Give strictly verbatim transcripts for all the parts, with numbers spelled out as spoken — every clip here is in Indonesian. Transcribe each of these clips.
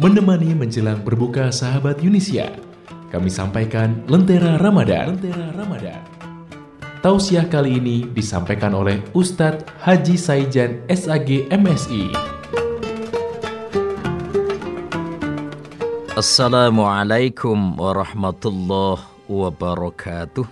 Menemani menjelang berbuka sahabat Yunisia, kami sampaikan Lentera Ramadan. Lentera Ramadan. Tausiah kali ini disampaikan oleh Ustadz Haji Saijan S A G M S I. Assalamualaikum warahmatullahi wabarakatuh.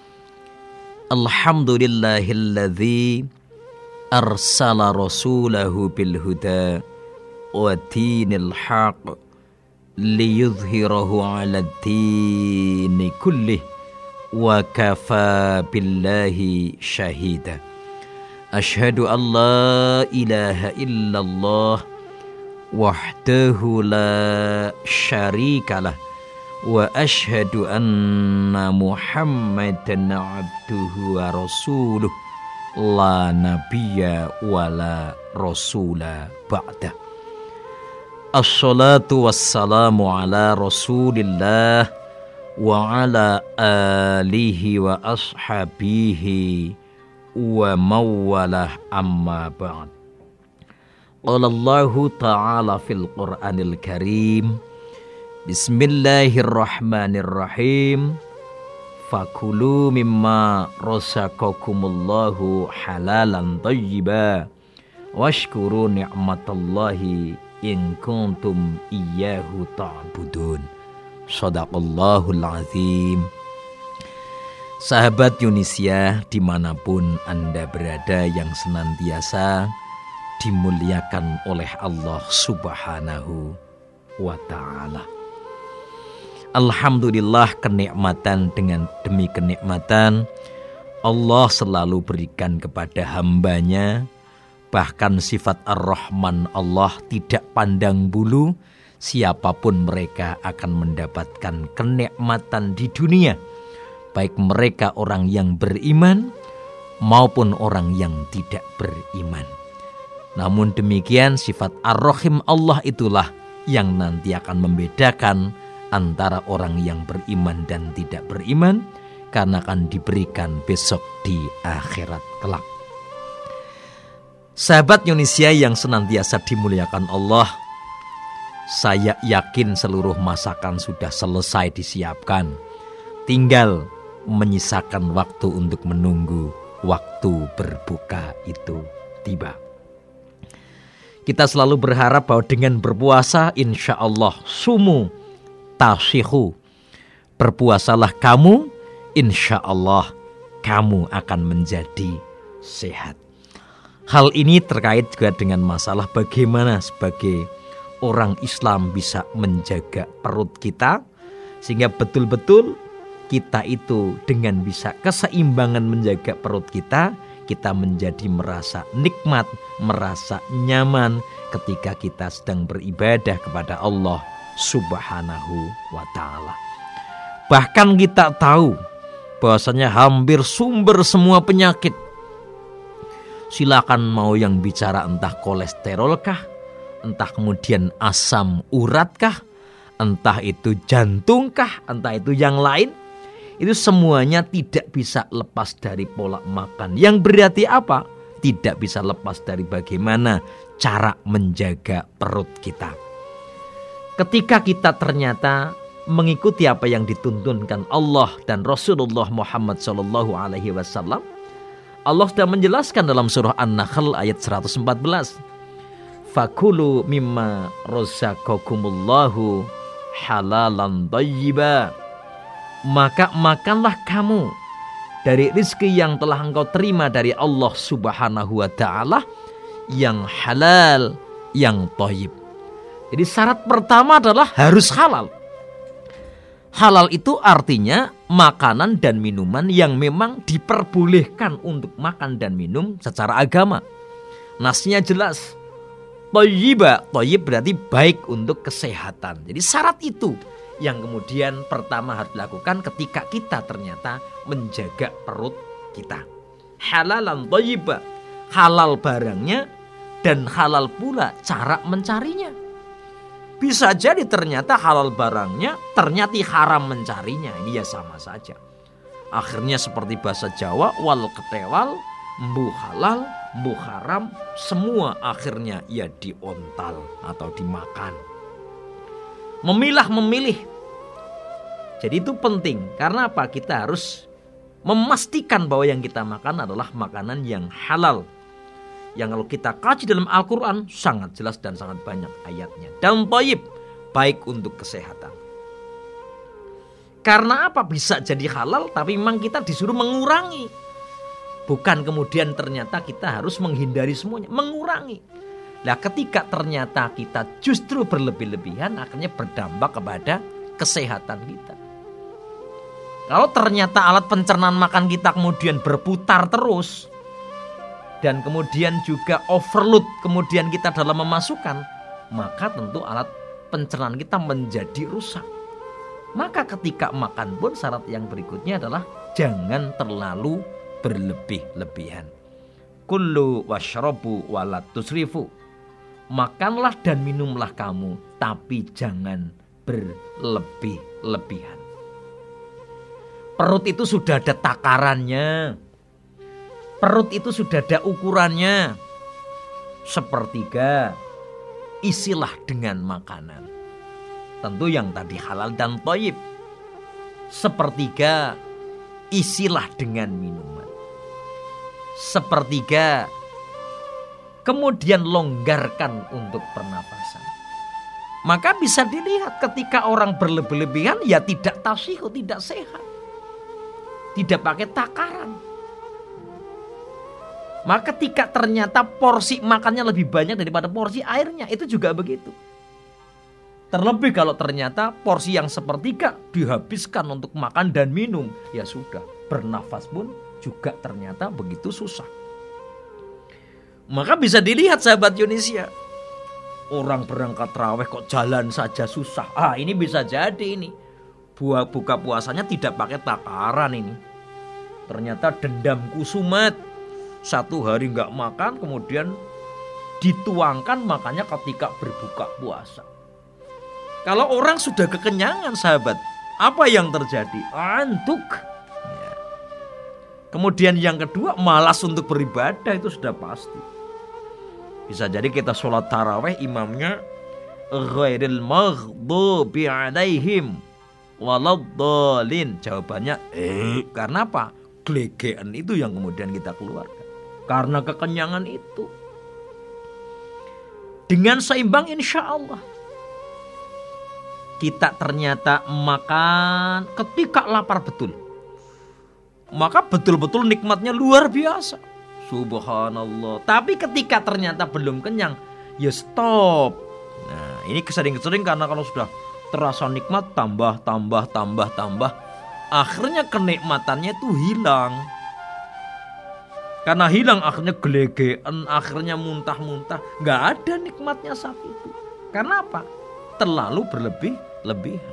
Alhamdulillahilladzi arsala rasulahu bil huda wa dinil haq liyudhhirahu 'ala ad-dini kullih wa kafa billahi syahida. Asyhadu an la ilaha illallah wahdahu la syarikalah wa asyhadu anna Muhammadan abduhu wa rasuluh la nabiyya wa la rasula ba'da. Assalatu wassalamu ala rasulillah wa ala alihi wa ashabihi wa mawalah amma ba'd. Qala Allahu ta'ala fil Qur'anil Karim, Bismillahirrahmanirrahim. Fakulu mimma razaqakumullahu halalan thayyiba washkuru ni'matallahi in kuntum iyyahu ta'budun. Shadaqallahul azim. Sahabat Yunisia dimanapun Anda berada yang senantiasa dimuliakan oleh Allah Subhanahu wa ta'ala. Alhamdulillah, kenikmatan dengan demi kenikmatan Allah selalu berikan kepada hambanya. Bahkan sifat Ar-Rahman Allah tidak pandang bulu, siapapun mereka akan mendapatkan kenikmatan di dunia, baik mereka orang yang beriman maupun orang yang tidak beriman. Namun demikian sifat Ar-Rahim Allah itulah yang nanti akan membedakan antara orang yang beriman dan tidak beriman, karena akan diberikan besok di akhirat kelak. Sahabat Yunisia yang senantiasa dimuliakan Allah, saya yakin seluruh masakan sudah selesai disiapkan. Tinggal menyisakan waktu untuk menunggu waktu berbuka itu tiba. Kita selalu berharap bahwa dengan berpuasa insya Allah sumu tasihu, berpuasalah kamu, insya Allah kamu akan menjadi sehat. Hal ini terkait juga dengan masalah bagaimana sebagai orang Islam bisa menjaga perut kita, sehingga betul-betul kita itu dengan bisa keseimbangan menjaga perut kita, kita menjadi merasa nikmat, merasa nyaman ketika kita sedang beribadah kepada Allah Subhanahu wa ta'ala. Bahkan kita tahu bahwasanya hampir sumber semua penyakit, silakan mau yang bicara entah kolesterol kah, entah kemudian asam urat kah, entah itu jantung kah, entah itu yang lain, itu semuanya tidak bisa lepas dari pola makan. Yang berarti apa? Tidak bisa lepas dari bagaimana cara menjaga perut kita. Ketika kita ternyata mengikuti apa yang dituntunkan Allah dan Rasulullah Muhammad shallallahu alaihi wasallam, Allah sudah menjelaskan dalam surah An-Nahl ayat seratus empat belas. Fakulu mimma razaqakumullahu halalan thayyiba. Maka makanlah kamu dari rezeki yang telah engkau terima dari Allah Subhanahu wa ta'ala, yang halal, yang thayyib. Jadi syarat pertama adalah harus halal. Halal itu artinya makanan dan minuman yang memang diperbolehkan untuk makan dan minum secara agama. Nasnya jelas. Thayyiba, thayyib berarti baik untuk kesehatan. Jadi syarat itu yang kemudian pertama harus dilakukan ketika kita ternyata menjaga perut kita. Halalan thayyiba, halal barangnya dan halal pula cara mencarinya. Bisa jadi ternyata halal barangnya, ternyata haram mencarinya. Ini ya sama saja. Akhirnya seperti bahasa Jawa, wal ketewal, mbu halal, mbu haram, semua akhirnya ya diontal atau dimakan. Memilah-memilih. Jadi itu penting. Karena apa? Kita harus memastikan bahwa yang kita makan adalah makanan yang halal. Yang kalau kita kaji dalam Al-Quran sangat jelas dan sangat banyak ayatnya. Dan thayyib, baik untuk kesehatan. Karena apa? Bisa jadi halal tapi memang kita disuruh mengurangi. Bukan kemudian ternyata kita harus menghindari semuanya. Mengurangi. Nah ketika ternyata kita justru berlebih-lebihan, akhirnya berdampak kepada kesehatan kita. Kalau ternyata alat pencernaan makan kita kemudian berputar terus, dan kemudian juga overload kemudian kita dalam memasukkan, maka tentu alat pencernaan kita menjadi rusak. Maka ketika makan pun syarat yang berikutnya adalah jangan terlalu berlebih-lebihan. Kullu washrabu wala tusrifu. Makanlah dan minumlah kamu, tapi jangan berlebih-lebihan. Perut itu sudah ada takarannya. Perut itu sudah ada ukurannya. Sepertiga isilah dengan makanan. Tentu yang tadi halal dan thayyib. Sepertiga isilah dengan minuman. Sepertiga kemudian longgarkan untuk pernapasan. Maka bisa dilihat ketika orang berlebih-lebihan ya tidak tasihhu, tidak sehat. Tidak pakai takaran. Maka ketika ternyata porsi makannya lebih banyak daripada porsi airnya, itu juga begitu. Terlebih kalau ternyata porsi yang sepertiga dihabiskan untuk makan dan minum, ya sudah, bernafas pun juga ternyata begitu susah. Maka bisa dilihat sahabat Yunisia, orang berangkat raweh kok jalan saja susah. Ah ini bisa jadi ini. Buka puasanya tidak pakai takaran ini. Ternyata dendam kusumat. Satu hari gak makan kemudian dituangkan makannya ketika berbuka puasa. Kalau orang sudah kekenyangan sahabat, apa yang terjadi? Antuk. Ya. Kemudian yang kedua malas untuk beribadah, itu sudah pasti. Bisa jadi kita sholat taraweh imamnya ghairil maghdubi alaihim waladhdallin. Jawabannya eh karena apa? Glegean itu yang kemudian kita keluarkan. Karena kekenyangan itu. Dengan seimbang insya Allah. Kita ternyata makan ketika lapar betul. Maka betul-betul nikmatnya luar biasa. Subhanallah. Tapi ketika ternyata belum kenyang, ya stop. Nah ini kesering-kesering karena kalau sudah terasa nikmat tambah, tambah, tambah, tambah. Akhirnya kenikmatannya itu hilang. Karena hilang akhirnya gelegean, akhirnya muntah-muntah. Gak ada nikmatnya saat itu. Karena apa? Terlalu berlebih-lebihan.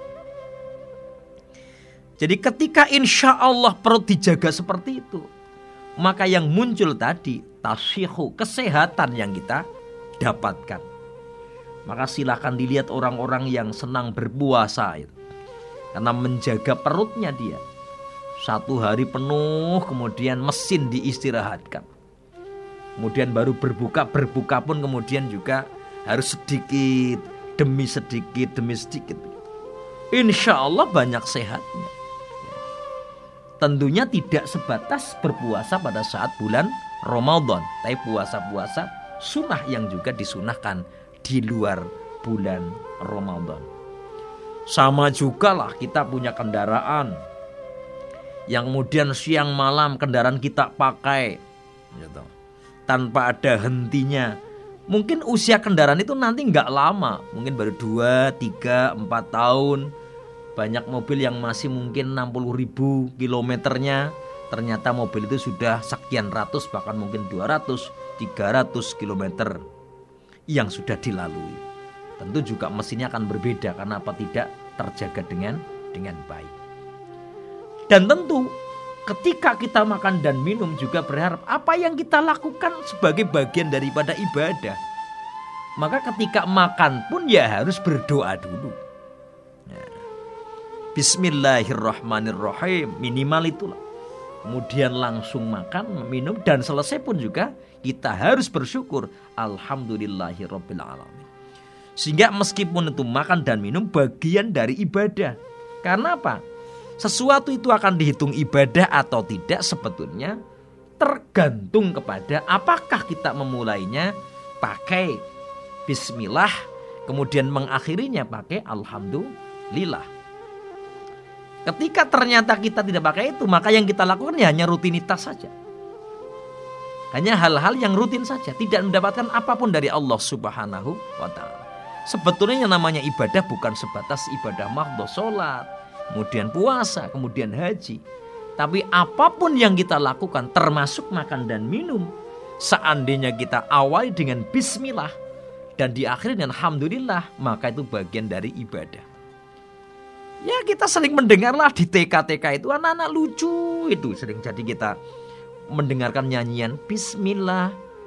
Jadi ketika insya Allah perut dijaga seperti itu, maka yang muncul tadi tasihhu, kesehatan yang kita dapatkan. Maka silakan dilihat orang-orang yang senang berpuasa itu. Karena menjaga perutnya dia. Satu hari penuh kemudian mesin diistirahatkan. Kemudian baru berbuka, berbuka pun kemudian juga harus sedikit demi sedikit demi sedikit. Insya Allah banyak sehatnya. Tentunya tidak sebatas berpuasa pada saat bulan Ramadan, tapi puasa-puasa sunnah yang juga disunahkan di luar bulan Ramadan. Sama juga lah kita punya kendaraan yang kemudian siang malam kendaraan kita pakai gitu, tanpa ada hentinya. Mungkin usia kendaraan itu nanti nggak lama, mungkin baru dua, tiga, empat tahun. Banyak mobil yang masih mungkin enam puluh ribu kilometernya, ternyata mobil itu sudah sekian ratus, bahkan mungkin dua ratus, tiga ratus kilometer yang sudah dilalui. Tentu juga mesinnya akan berbeda karena apa? Tidak terjaga dengan dengan baik. Dan tentu ketika kita makan dan minum juga berharap apa yang kita lakukan sebagai bagian daripada ibadah. Maka ketika makan pun ya harus berdoa dulu. Nah, Bismillahirrahmanirrahim, minimal itulah. Kemudian langsung makan, minum, dan selesai pun juga kita harus bersyukur. Alhamdulillahirrabbil alamin. Sehingga meskipun itu makan dan minum bagian dari ibadah. Karena apa? Sesuatu itu akan dihitung ibadah atau tidak sebetulnya tergantung kepada apakah kita memulainya pakai bismillah, kemudian mengakhirinya pakai alhamdulillah. Ketika ternyata kita tidak pakai itu, maka yang kita lakukan ya hanya rutinitas saja. Hanya hal-hal yang rutin saja, tidak mendapatkan apapun dari Allah Subhanahu wa ta'ala. Sebetulnya yang namanya ibadah bukan sebatas ibadah mahdhah, sholat, kemudian puasa, kemudian haji. Tapi apapun yang kita lakukan termasuk makan dan minum, seandainya kita awali dengan bismillah dan diakhiri dengan alhamdulillah, maka itu bagian dari ibadah. Ya kita sering mendengarlah di T K T K itu anak-anak lucu itu sering jadi kita mendengarkan nyanyian bismillah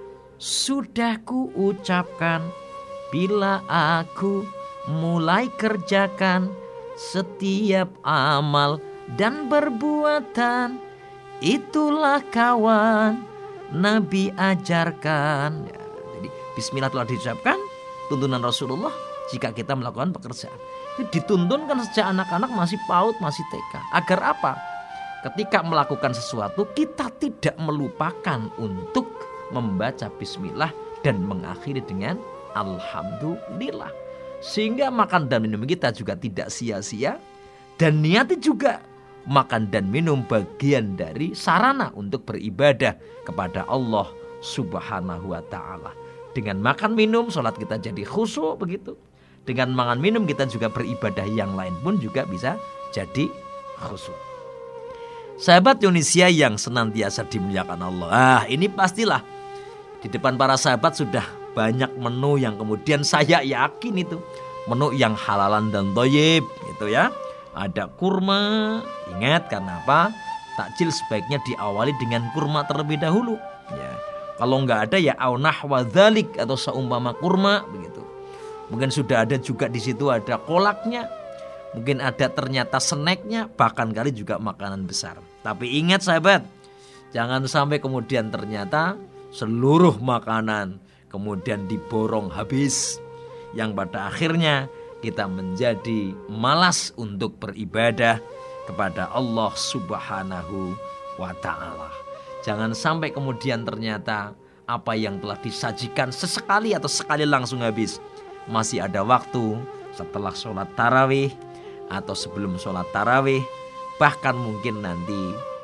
sudah ku ucapkan bila aku mulai kerjakan setiap amal dan perbuatan, itulah kawan Nabi ajarkan. Ya, jadi bismillah telah diucapkan, tuntunan Rasulullah jika kita melakukan pekerjaan. Itu dituntunkan sejak anak-anak masih PAUD, masih T K. Agar apa? Ketika melakukan sesuatu kita tidak melupakan untuk membaca bismillah dan mengakhiri dengan alhamdulillah. Sehingga makan dan minum kita juga tidak sia-sia. Dan niatnya juga makan dan minum bagian dari sarana untuk beribadah kepada Allah Subhanahu wa ta'ala. Dengan makan minum sholat kita jadi khusyuk begitu. Dengan makan minum kita juga beribadah yang lain pun juga bisa jadi khusyuk. Sahabat Yunisia yang senantiasa dimuliakan Allah. Ah, ini pastilah di depan para sahabat sudah banyak menu yang kemudian saya yakin itu menu yang halalan dan thayyib gitu ya. Ada kurma, ingat karena apa? Takjil sebaiknya diawali dengan kurma terlebih dahulu. Ya, kalau nggak ada ya au nahwa dzalik atau seumpama kurma begitu. Mungkin sudah ada juga di situ ada kolaknya. Mungkin ada ternyata snacknya, bahkan kali juga makanan besar. Tapi ingat sahabat, jangan sampai kemudian ternyata seluruh makanan kemudian diborong habis. Yang pada akhirnya kita menjadi malas untuk beribadah kepada Allah Subhanahu wa ta'ala. Jangan sampai kemudian ternyata apa yang telah disajikan sesekali atau sekali langsung habis. Masih ada waktu setelah sholat tarawih atau sebelum sholat tarawih, bahkan mungkin nanti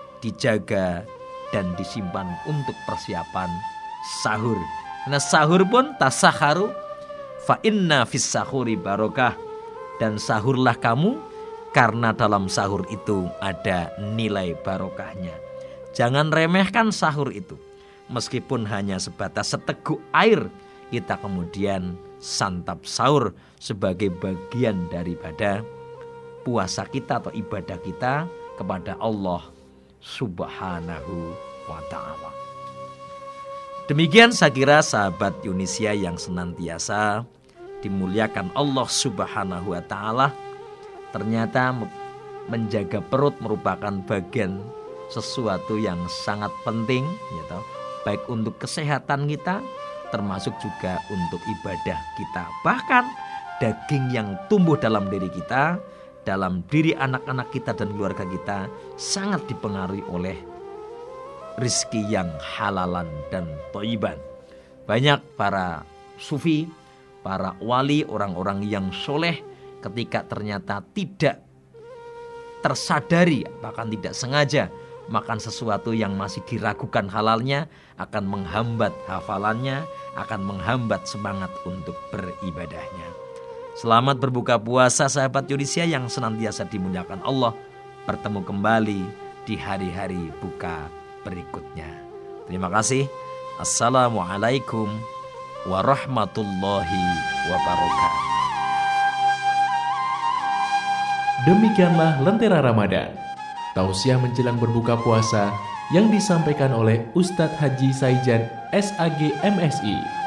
dijaga dan disimpan untuk persiapan sahur. Nah sahur pun tasakharu fa inna fis sahuri barokah, dan sahurlah kamu karena dalam sahur itu ada nilai barokahnya. Jangan remehkan sahur itu. Meskipun hanya sebatas seteguk air, kita kemudian santap sahur sebagai bagian daripada puasa kita atau ibadah kita kepada Allah Subhanahu wa ta'ala. Demikian saya kira sahabat Yunisia yang senantiasa dimuliakan Allah Subhanahu wa ta'ala. Ternyata menjaga perut merupakan bagian sesuatu yang sangat penting, gitu, baik untuk kesehatan kita termasuk juga untuk ibadah kita. Bahkan daging yang tumbuh dalam diri kita, dalam diri anak-anak kita dan keluarga kita sangat dipengaruhi oleh rizki yang halalan dan thayyiban. Banyak para sufi, para wali, orang-orang yang soleh ketika ternyata tidak tersadari bahkan tidak sengaja makan sesuatu yang masih diragukan halalnya akan menghambat hafalannya, akan menghambat semangat untuk beribadahnya. Selamat berbuka puasa sahabat Yunisia yang senantiasa dimuliakan Allah. Bertemu kembali di hari-hari buka berikutnya. Terima kasih. Assalamualaikum warahmatullahi wabarakatuh. Demikianlah Lentera Ramadan, tausiah menjelang berbuka puasa yang disampaikan oleh Ustadz Haji Saijan S A G M Si